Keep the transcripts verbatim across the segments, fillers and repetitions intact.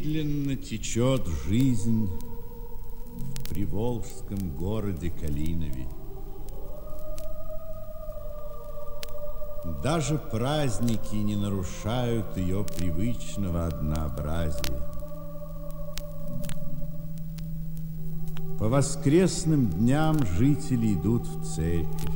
Медленно течет жизнь в приволжском городе Калинове. Даже праздники не нарушают ее привычного однообразия. По воскресным дням жители идут в церковь.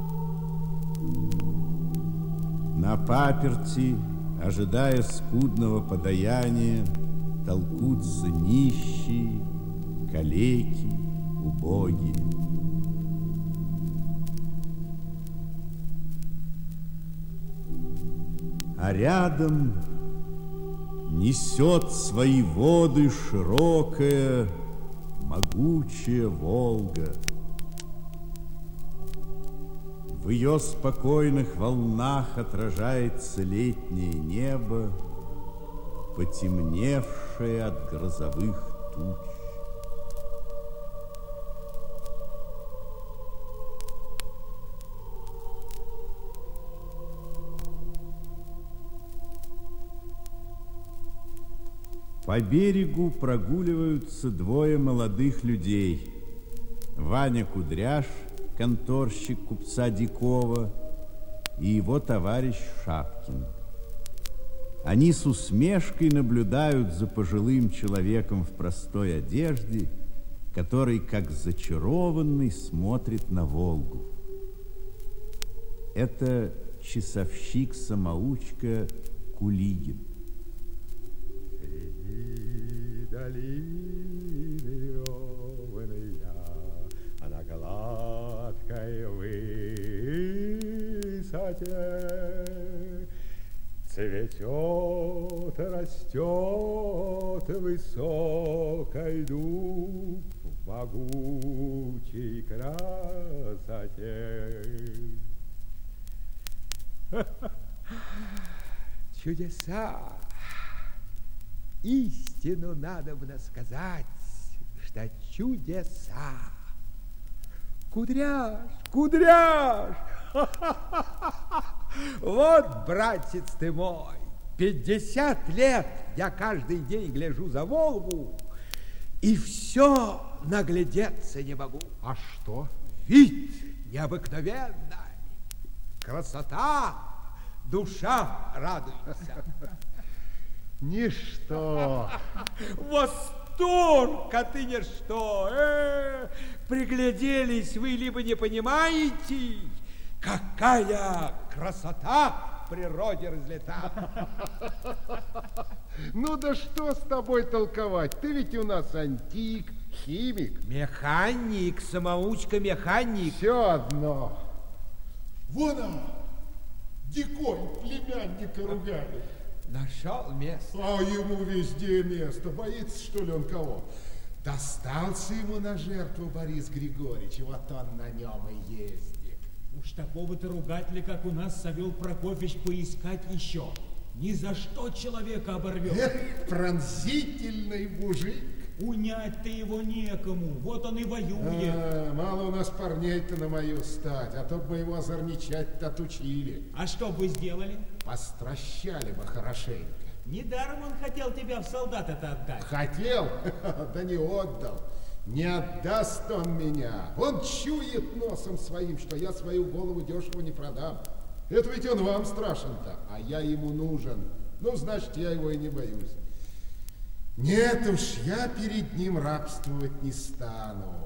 На паперти, ожидая скудного подаяния, толкутся нищие, калеки, убогие. А рядом несет свои воды широкая, могучая Волга. В ее спокойных волнах отражается летнее небо, потемневшее от грозовых туч. По берегу прогуливаются двое молодых людей. Ваня Кудряш, конторщик купца Дикова, и его товарищ Шапкин. Они с усмешкой наблюдают за пожилым человеком в простой одежде, который, как зачарованный, смотрит на Волгу. Это часовщик-самоучка Кулигин. Долины ровная, а на гладкой высоте цветет, растет высокой дуб в могучей красоте. Чудеса! Истину надобно сказать, что чудеса. Кудряш, Кудряш! Вот, братец ты мой, пятьдесят лет я каждый день гляжу за Волгу и все наглядеться не могу. А что? Вид необыкновенный, красота, душа радуется. Ничто. Восторг, а ты ничто. Э, пригляделись вы, либо не понимаете, какая красота в природе разлета. Ну да что с тобой толковать? Ты ведь у нас антик, химик. Механик, самоучка-механик. Все одно. Вон он, Дикой, племянника ругали. Нашел место. А ему везде место. Боится, что ли, он кого? Достался ему на жертву Борис Григорьевич, вот он на нем и ездит. Уж такого-то ругателя, как у нас, Савел Прокофьевич, поискать еще. Ни за что человека оборвет. Эх, пронзительный мужик. Унять-то его некому, вот он и воюет. А, мало у нас парней-то на мою стать, а то бы его озорничать-то отучили. А что бы сделали? Постращали бы хорошенько. Недаром он хотел тебя в солдаты-то отдать. Хотел, да не отдал. Не отдаст он меня. Он чует носом своим, что я свою голову дешево не продам. Это ведь он вам страшен-то, а я ему нужен. Ну, значит, я его и не боюсь. Нет уж, я перед ним рабствовать не стану.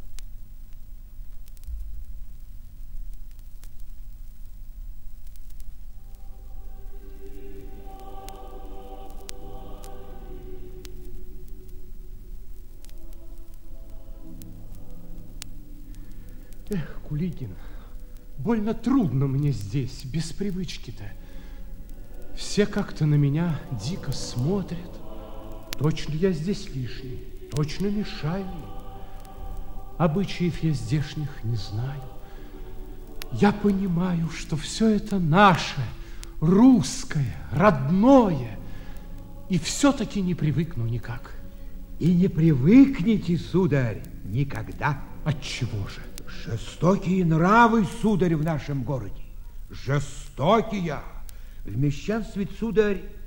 Эх, Кулигин, больно трудно мне здесь, без привычки-то. Все как-то на меня дико смотрят. Точно я здесь лишний, точно мешаю им. Обычаев я здешних не знаю. Я понимаю, что все это наше, русское, родное, и все-таки не привыкну никак. И не привыкнете, сударь, никогда. Отчего же? Жестокие нравы, сударь, в нашем городе. Жестокие. В мещанстве, сударь,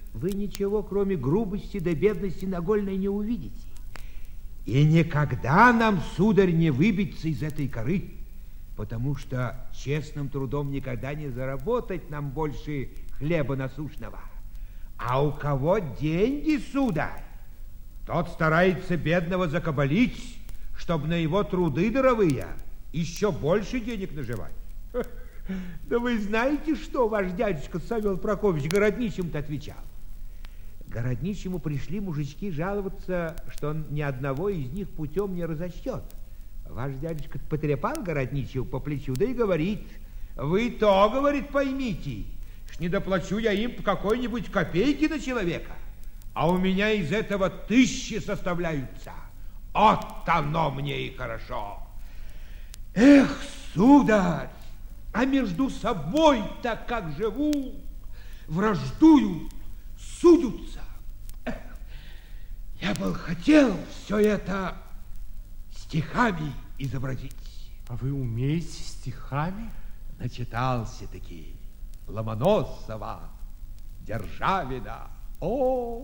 вы ничего, кроме грубости да бедности нагольной, не увидите. И никогда нам, сударь, не выбиться из этой коры, потому что честным трудом никогда не заработать нам больше хлеба насущного. А у кого деньги, сударь, тот старается бедного закабалить, чтобы на его труды даровые еще больше денег наживать. Да вы знаете, что ваш дядюшка Савел Прокофьевич городничему-то отвечал? Городничему пришли мужички жаловаться, что он ни одного из них путем не разочтет. Ваш дядюшка потрепал городничего по плечу, да и говорит: вы то, говорит, поймите, что не доплачу я им по какой-нибудь копейки на человека, а у меня из этого тысячи составляются. Вот оно мне и хорошо. Эх, сударь, а между собой-то как живут, враждуют, судятся. Эх, я бы хотел все это стихами изобразить. А вы умеете стихами? Начитался-таки Ломоносова, Державина. О,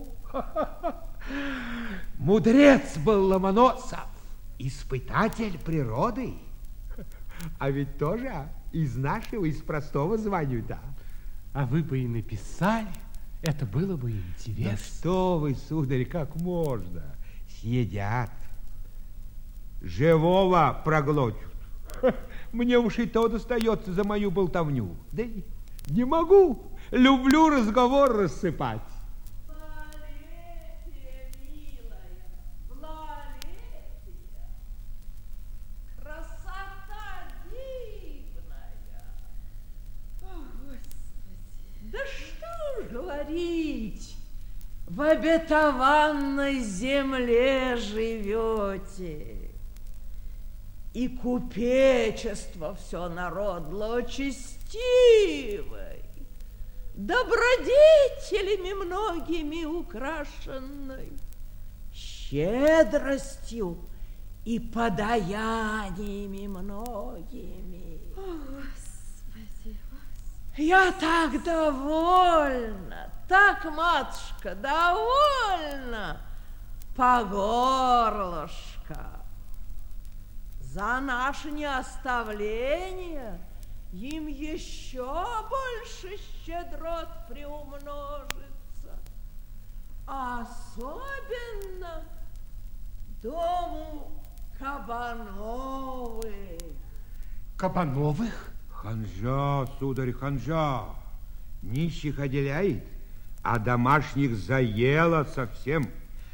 мудрец был Ломоносов, испытатель природы. А ведь тоже из нашего, из простого звания, да. А вы бы и написали, это было бы интересно. Да что вы, сударь, как можно? Съедят. Живого проглотят. Мне уж и то достается за мою болтовню. Да не могу. Люблю разговор рассыпать. Лалетия, милая, Лалетия, красота дивная. О, Господи, да что ж говорить, в обетованной земле живете. И купечество все народло честивой, добродетелями многими украшенной, щедростью и подаяниями многими. О, Господи, Господи. Я так довольна, так, матушка, довольна по горлышко. За наше неоставление им еще больше щедрот приумножится. А особенно дому Кабановых. Кабановых? Ханжа, сударь, ханжа. Нищих отделяет, а домашних заела совсем.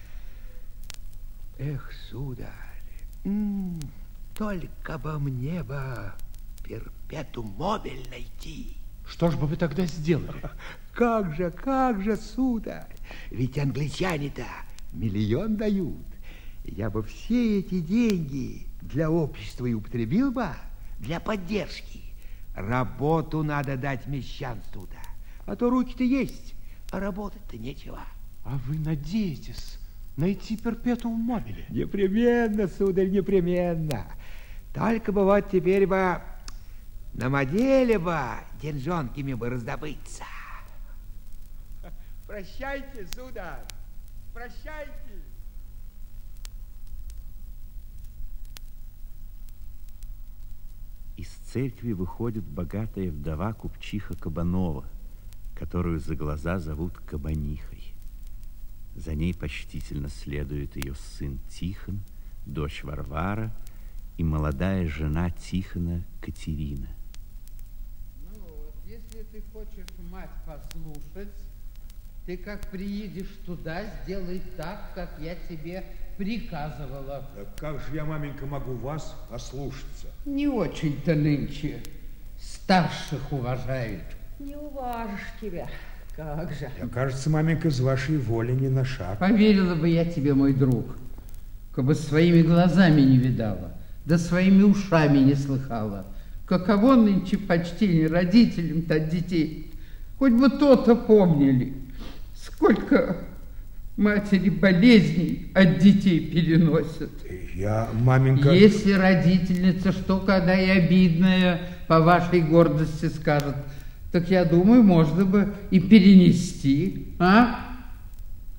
Эх, сударь, м-м, только бы мне бы перпетум мобиль найти. Что ж бы вы тогда сделали? Как же, как же, сударь, ведь англичане-то миллион дают. Я бы все эти деньги для общества и употребил бы, для поддержки. Работу надо дать мещанству-то, а то руки-то есть, а работать-то нечего. А вы надеетесь найти перпетум мобиле? Непременно, сударь, непременно. Только бы вот теперь бы на моделе бы деньжонками бы раздобыться. Прощайте, сударь, прощайте. Из церкви выходит богатая вдова купчиха Кабанова, которую за глаза зовут Кабанихой. За ней почтительно следует ее сын Тихон, дочь Варвара и молодая жена Тихона Катерина. Ну вот, если ты хочешь мать послушать, ты как приедешь туда, сделай так, как я тебе приказывала. Да как же я, маменька, могу вас ослушаться? Не очень-то нынче старших уважают. Не уважишь тебя, как же. Я, кажется, маменька, с вашей воли не на шаг. Поверила бы я тебе, мой друг, как бы своими глазами не видала, да своими ушами не слыхала. Каково нынче почтение родителям-то от детей. Хоть бы то-то помнили. Сколько матери болезней от детей переносят. Я, маменька... Если родительница что когда и обидное по вашей гордости скажет, так я думаю, можно бы и перенести, а?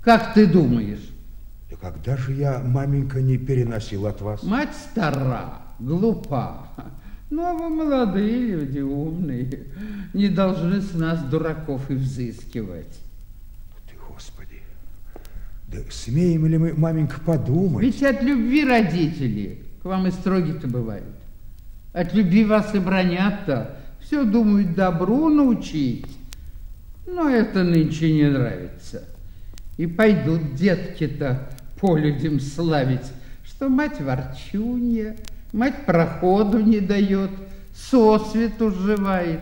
Как ты думаешь? Да когда же я, маменька, не переносил от вас? Мать стара, глупа. Ну, а вы молодые люди, умные. Не должны с нас, дураков, и взыскивать. Ты, Господи, да смеем ли мы, маменька, подумать? Ведь от любви родители к вам и строги-то бывают. От любви вас и бронят-то. Все думают добру научить. Но это нынче не нравится. И пойдут детки-то по людям славить, что мать ворчунья, мать проходу не дает, сосвету сживает.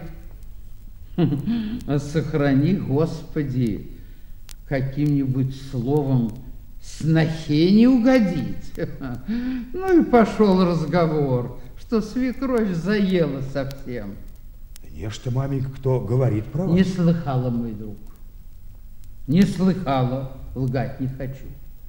А сохрани, Господи, каким-нибудь словом снохе не угодить. Ну и пошел разговор, что свекровь заела совсем. Нечто, маменька, кто говорит про вас? Не слыхала, мой друг. Не слыхала, лгать не хочу.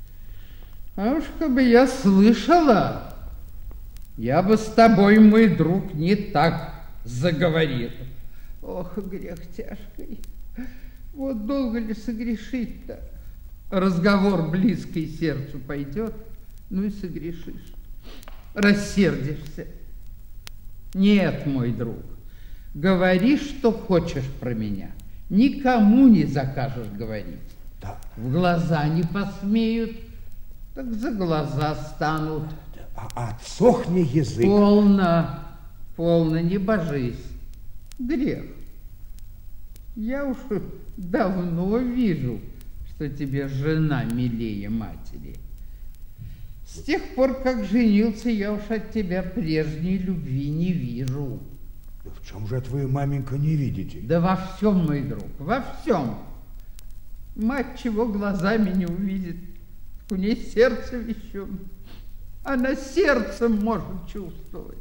А уж как бы я слышала, я бы с тобой, мой друг, не так заговорил. Ох, грех тяжкий. Вот долго ли согрешить-то? Разговор близкий сердцу пойдет, ну и согрешишь. Рассердишься. Нет, мой друг, говори, что хочешь про меня. Никому не закажешь говорить. Да. В глаза не посмеют, так за глаза станут. А отсохни язык. Полно, полно, не божись. Грех. Я уж давно вижу, что тебе жена милее матери. С тех пор, как женился, я уж от тебя прежней любви не вижу. Да в чем же это вы, маменька, не видите? Да во всем, мой друг, во всем. Мать чего глазами не увидит, у ней сердце вещун. Она сердцем может чувствовать.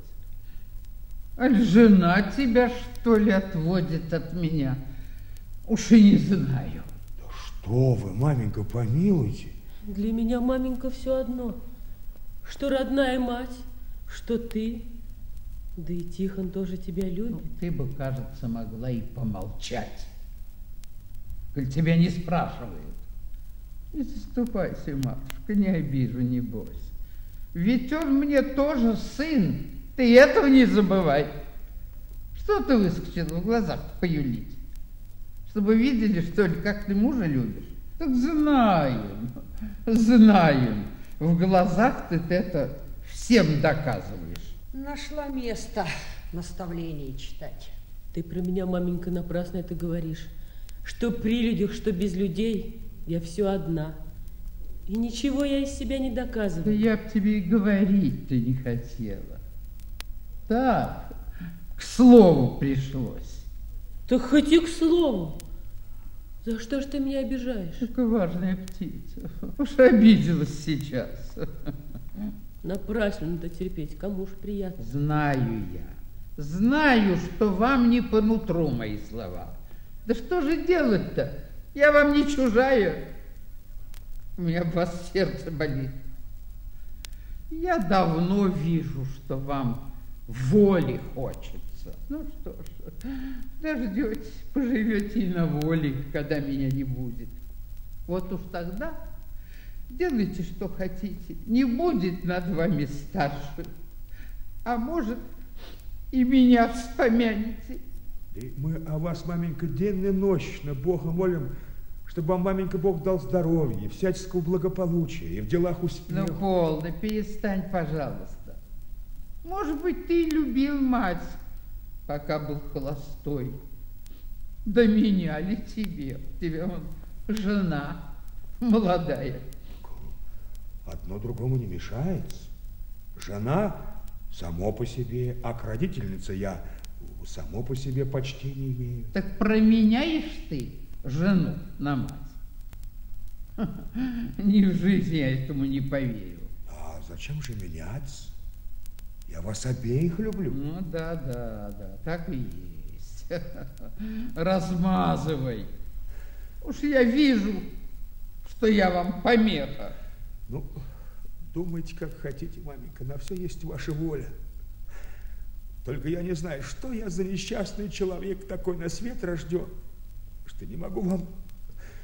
А жена тебя, что ли, отводит от меня? Уж и не знаю. Да что вы, маменька, помилуйте. Для меня, маменька, все одно. Что родная мать, что ты. Да и Тихон тоже тебя любит. Ну, ты бы, кажется, могла и помолчать, коль тебя не спрашивают. Не заступайся, матушка, не обижу, не бойся. Ведь он мне тоже сын, ты этого не забывай. Что ты выскочил в глазах поюлить? Чтобы видели, что ли, как ты мужа любишь? Так знаем, знаем. В глазах ты это всем доказываешь. Нашла место наставлений читать. Ты про меня, маменька, напрасно это говоришь. Что при людях, что без людей, я все одна. И ничего я из себя не доказываю. Да я б тебе и говорить-то не хотела. Так, к слову пришлось. Так хоть и к слову. За что ж ты меня обижаешь? Такая важная птица. Уж обиделась сейчас. Напрасно надо терпеть, кому ж приятно. Знаю я, знаю, что вам не по нутру мои слова. Да что же делать-то? Я вам не чужая. У меня в вас сердце болит. Я давно вижу, что вам воли хочется. Ну что ж, дождетесь, поживете и на воле, когда меня не будет. Вот уж тогда делайте, что хотите. Не будет над вами старших. А может, и меня вспомянете. И мы о вас, маменька, денно и нощно Бога молим, чтобы вам, маменька, Бог дал здоровье, всяческого благополучия и в делах успеха. Ну, полно, перестань, пожалуйста. Может быть, ты любил мать, пока был холостой. Да меня ли тебе? Тебе он жена молодая. Одно другому не мешается. Жена само по себе, а к родительнице я само по себе почти не имею. Так променяешь ты жену на мать? Ни в жизни я этому не поверю. А зачем же меняться? Я вас обеих люблю. Ну да, да, да, так и есть. Размазывай. Уж я вижу, что я вам помеха. Ну, думайте, как хотите, маменька, на все есть ваша воля. Только я не знаю, что я за несчастный человек такой на свет рожден, что не могу вам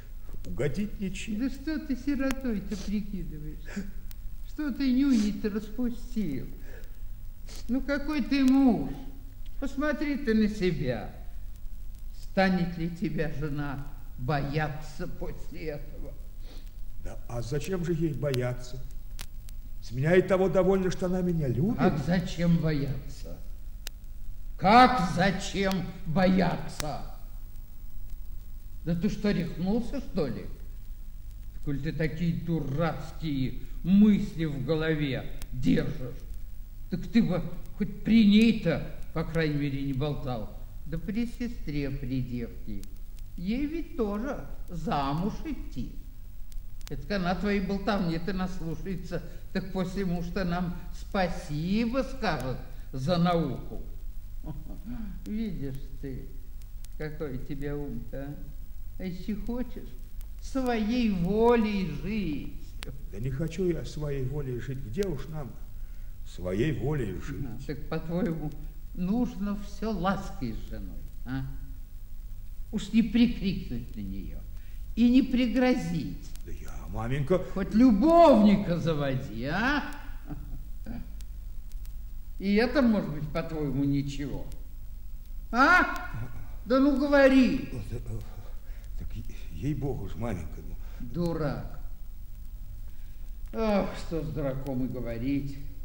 угодить ничем. Да что ты сиротой-то прикидываешься? Что ты нюни-то распустил? Ну, какой ты муж? Посмотри ты на себя. Станет ли тебя жена бояться после этого? Да, а зачем же ей бояться? С меня и того довольно, что она меня любит. Как зачем бояться? Как зачем бояться? Да ты что, рехнулся, что ли? Коль ты такие дурацкие мысли в голове держишь, так ты бы хоть при ней-то, по крайней мере, не болтал. Да при сестре, при девке. Ей ведь тоже замуж идти. Это она твоей болтовни-то наслушается, так после мужа нам спасибо скажет за науку. Видишь ты, какой у тебя ум-то, а если хочешь, своей волей жить. Да не хочу я своей волей жить. Где уж нам своей волей жить? А, так, по-твоему, нужно все лаской с женой, а? Уж не прикрикнуть на нее и не пригрозить. Да я, маменька... Хоть любовника заводи, а? И это, может быть, по-твоему, ничего. А? Да ну говори. Так ей-богу ж, маменька. Ну... Дурак. Ох, что с дураком и говорить.